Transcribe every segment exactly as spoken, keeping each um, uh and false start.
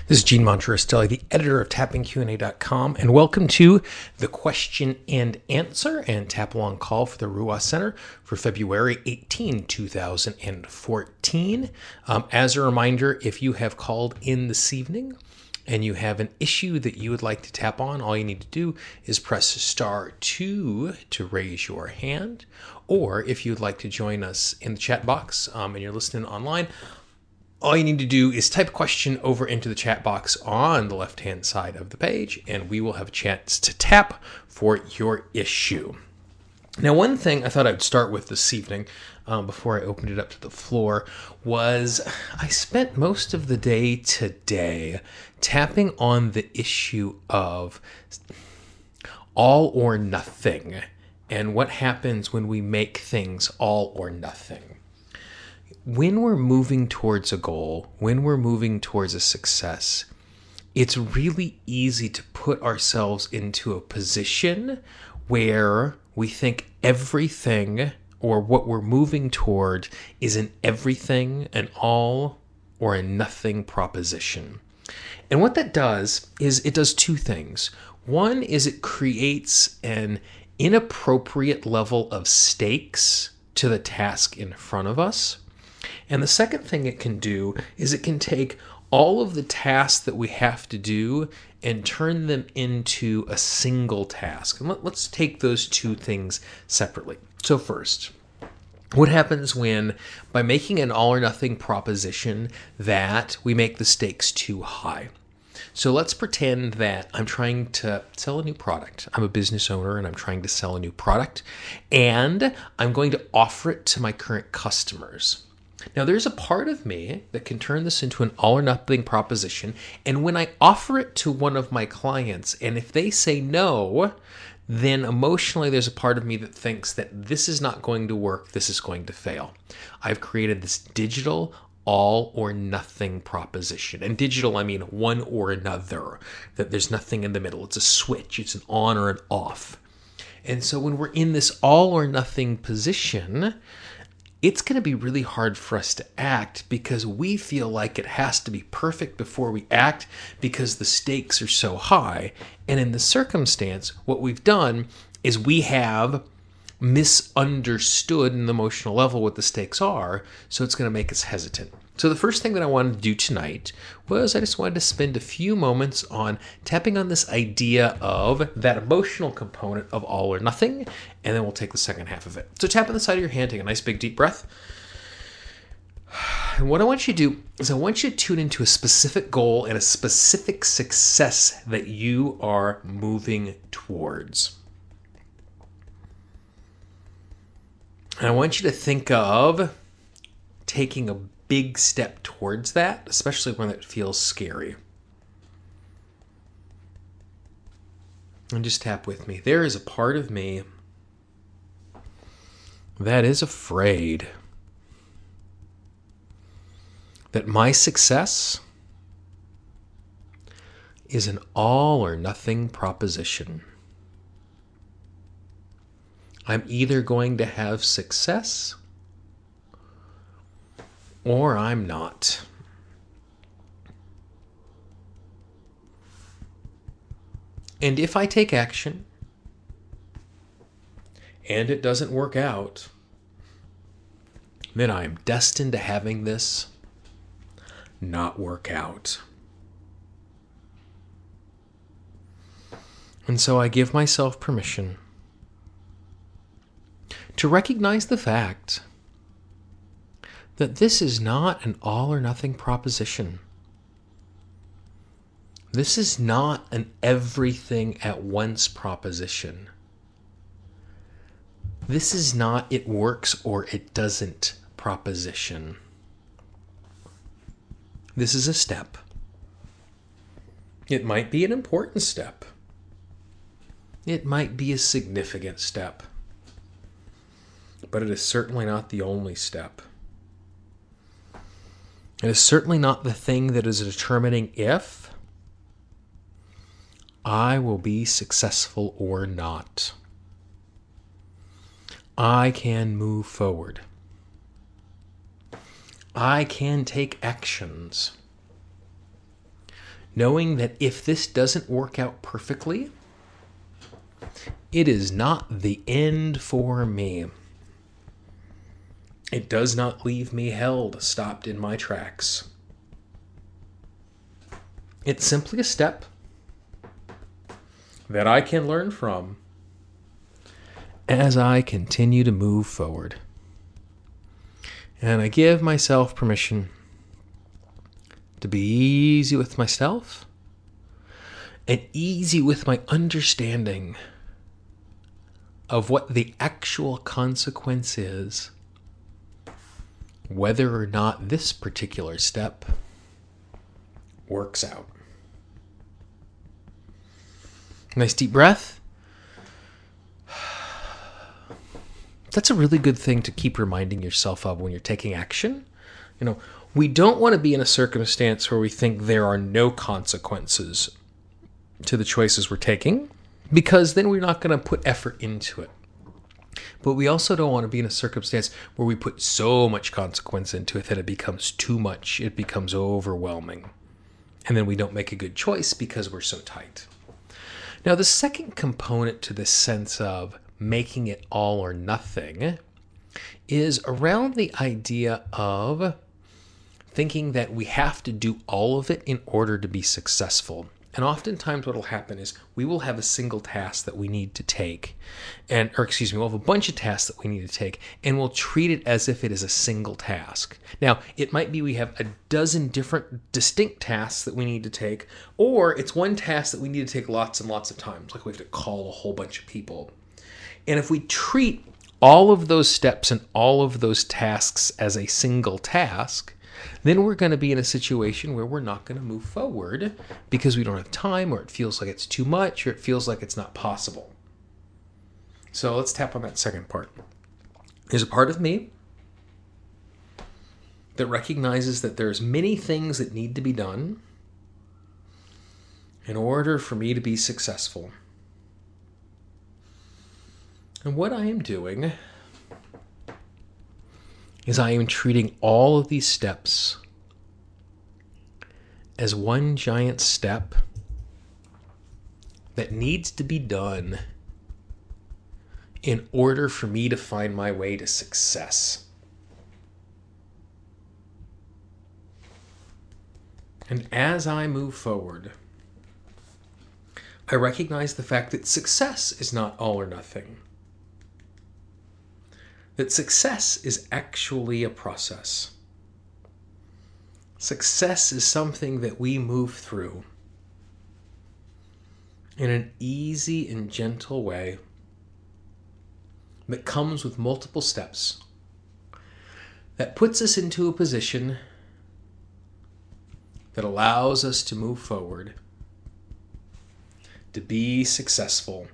This is Gene Monterostelli, the editor of tapping q and a dot com, and welcome to the question and answer and tap along call for the Ruah Center for February eighteenth, two thousand fourteen. Um, as a reminder, if you have called in this evening and you have an issue that you would like to tap on, all you need to do is press star two to raise your hand. Or if you'd like to join us in the chat box um, and you're listening online, all you need to do is type a question over into the chat box on the left-hand side of the page, and we will have a chance to tap for your issue. Now, one thing I thought I'd start with this evening, um, before I opened it up to the floor, was I spent most of the day today tapping on the issue of all or nothing and what happens when we make things all or nothing. When we're moving towards a goal, when we're moving towards a success, it's really easy to put ourselves into a position where we think everything or what we're moving toward is an everything, an all, or a nothing proposition. And what that does is it does two things. One is it creates an inappropriate level of stakes to the task in front of us. And the second thing it can do is it can take all of the tasks that we have to do and turn them into a single task. And let, let's take those two things separately. So first, what happens when, by making an all or nothing proposition, that we make the stakes too high? So let's pretend that I'm trying to sell a new product. I'm a business owner and I'm trying to sell a new product, and I'm going to offer it to my current customers. Now, there's a part of me that can turn this into an all or nothing proposition, and when I offer it to one of my clients, and if they say no, then emotionally there's a part of me that thinks that this is not going to work, this is going to fail. I've created this digital all or nothing proposition. And digital, I mean one or another, that there's nothing in the middle. It's a switch, it's an on or an off. And so when we're in this all or nothing position, it's going to be really hard for us to act because we feel like it has to be perfect before we act because the stakes are so high. And in the circumstance, what we've done is we have misunderstood in the emotional level what the stakes are, so it's going to make us hesitant. So the first thing that I wanted to do tonight was I just wanted to spend a few moments on tapping on this idea of that emotional component of all or nothing, and then we'll take the second half of it. So tap on the side of your hand, take a nice big deep breath. And what I want you to do is I want you to tune into a specific goal and a specific success that you are moving towards. And I want you to think of taking a big step towards that, especially when it feels scary. And just tap with me. There is a part of me that is afraid that my success is an all or nothing proposition. I'm either going to have success or I'm not. And if I take action and it doesn't work out, then I am destined to having this not work out. And so I give myself permission to recognize the fact that this is not an all or nothing proposition. This is not an everything at once proposition. This is not it works or it doesn't proposition. This is a step. It might be an important step. It might be a significant step. But it is certainly not the only step. It is certainly not the thing that is determining if I will be successful or not. I can move forward. I can take actions. knowing that if this doesn't work out perfectly, it is not the end for me. It does not leave me held, stopped in my tracks. It's simply a step that I can learn from as I continue to move forward. And I give myself permission to be easy with myself and easy with my understanding of what the actual consequence is, whether or not this particular step works out. Nice deep breath. That's a really good thing to keep reminding yourself of when you're taking action. You know, we don't want to be in a circumstance where we think there are no consequences to the choices we're taking, because then we're not going to put effort into it. But we also don't want to be in a circumstance where we put so much consequence into it that it becomes too much, it becomes overwhelming. And then we don't make a good choice because we're so tight. Now, the second component to this sense of making it all or nothing is around the idea of thinking that we have to do all of it in order to be successful. And oftentimes what will happen is we will have a single task that we need to take, and or excuse me, we'll have a bunch of tasks that we need to take, and we'll treat it as if it is a single task. Now, it might be we have a dozen different distinct tasks that we need to take, or it's one task that we need to take lots and lots of times, like we have to call a whole bunch of people. And if we treat all of those steps and all of those tasks as a single task, then we're going to be in a situation where we're not going to move forward because we don't have time, or it feels like it's too much, or it feels like it's not possible. So let's tap on that second part. There's a part of me that recognizes that there's many things that need to be done in order for me to be successful. And what I am doing is I am treating all of these steps as one giant step that needs to be done in order for me to find my way to success. And as I move forward, I recognize the fact that success is not all or nothing. That success is actually a process. Success is something that we move through in an easy and gentle way that comes with multiple steps, that puts us into a position that allows us to move forward, to be successful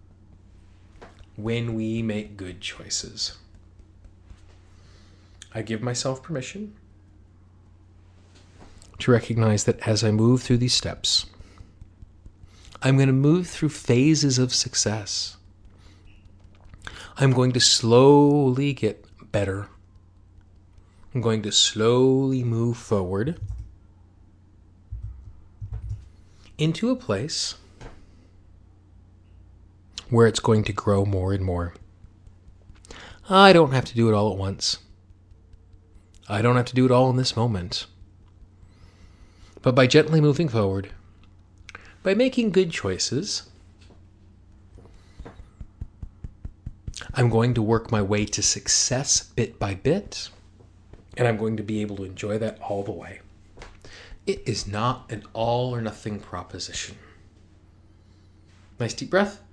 when we make good choices. I give myself permission to recognize that as I move through these steps, I'm going to move through phases of success. I'm going to slowly get better. I'm going to slowly move forward into a place where it's going to grow more and more. I don't have to do it all at once. I don't have to do it all in this moment. But by gently moving forward, by making good choices, I'm going to work my way to success bit by bit, and I'm going to be able to enjoy that all the way. It is not an all or nothing proposition. Nice deep breath.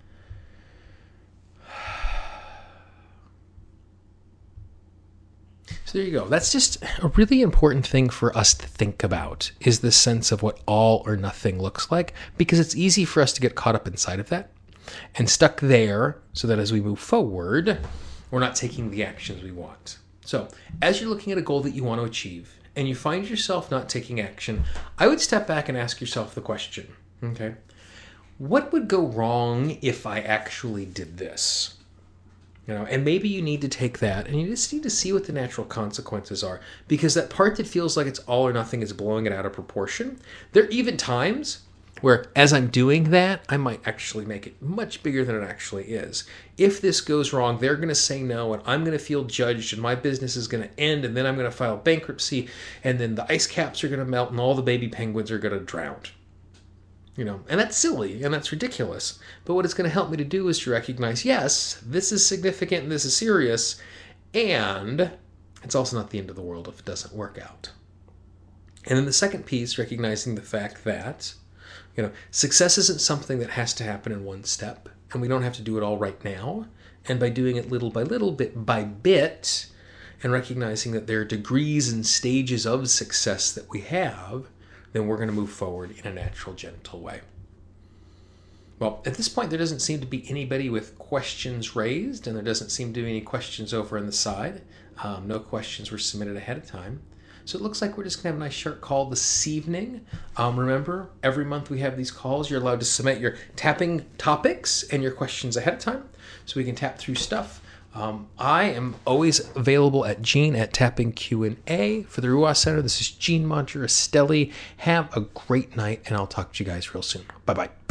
So there you go. That's just a really important thing for us to think about, is the sense of what all or nothing looks like, because it's easy for us to get caught up inside of that and stuck there, so that as we move forward, we're not taking the actions we want. So as you're looking at a goal that you want to achieve and you find yourself not taking action, I would step back and ask yourself the question, okay, what would go wrong if I actually did this? You know, and maybe you need to take that and you just need to see what the natural consequences are, because that part that feels like it's all or nothing is blowing it out of proportion. There are even times where, as I'm doing that, I might actually make it much bigger than it actually is. If this goes wrong, they're going to say no, and I'm going to feel judged, and my business is going to end, and then I'm going to file bankruptcy, and then the ice caps are going to melt, and all the baby penguins are going to drown. You know, and that's silly, and that's ridiculous. But what it's going to help me to do is to recognize, yes, this is significant, and this is serious, and it's also not the end of the world if it doesn't work out. And then the second piece, recognizing the fact that, you know, success isn't something that has to happen in one step, and we don't have to do it all right now. And by doing it little by little, bit by bit, and recognizing that there are degrees and stages of success that we have, then we're going to move forward in a natural, gentle way. Well, at this point, there doesn't seem to be anybody with questions raised, and there doesn't seem to be any questions over on the side. Um, no questions were submitted ahead of time. So it looks like we're just going to have a nice short call this evening. Um, remember, every month we have these calls. You're allowed to submit your tapping topics and your questions ahead of time so we can tap through stuff. Um, I am always available at Gene at Tapping Q and A for the Ruah Center. This is Gene Monturastelli. Have a great night, and I'll talk to you guys real soon. Bye-bye.